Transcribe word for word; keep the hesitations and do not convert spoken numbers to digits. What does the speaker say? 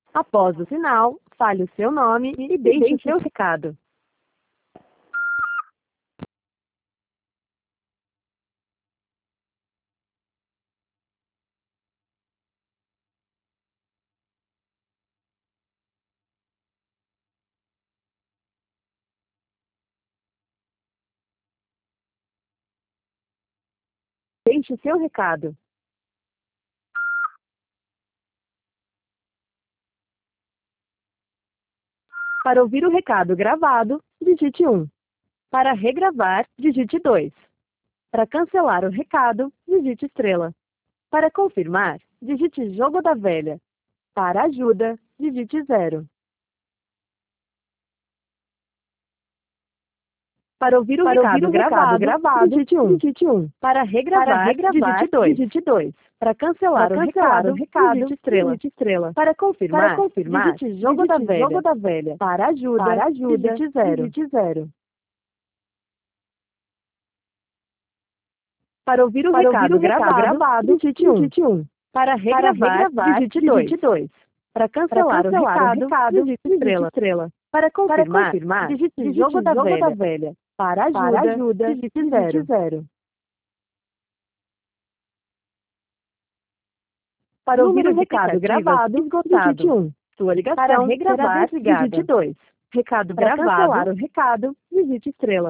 Após o sinal, fale o seu nome e deixe o seu recado. Deixe o seu recado. Para ouvir o recado gravado, digite um. Para regravar, digite dois. Para cancelar o recado, digite estrela. Para confirmar, digite jogo da velha. Para ajuda, digite zero. Para ouvir o Para recado, ouvir o gravado, recado gravado, digite um. digite um. Para regravar, Para regravar, digite dois. digite dois. Para cancelar, Para o, cancelar recado, o recado, digite estrela. digite estrela. Para confirmar, Para confirmar, digite jogo da digite velha. jogo da velha. Para ajuda, Para ajuda, digite zero. digite zero. Para ouvir o Para recado, ouvir o recado gravado, gravado, digite um. digite um. Para Para regravar, regravar, digite dois. digite dois. Para Para cancelar, cancelar o o recado, recado, digite digite estrela. estrela. Para Para confirmar, confirmar, digite, digite jogo, da, jogo velha. da velha. Para ajuda, Para ajuda, digite digite zero. zero. Para ouvir Número o de recado tentativas gravado, esgotado. digite um. Sua ligação Para será regravar, desligada. digite dois. Recado Para gravado, cancelar o recado, digite estrela.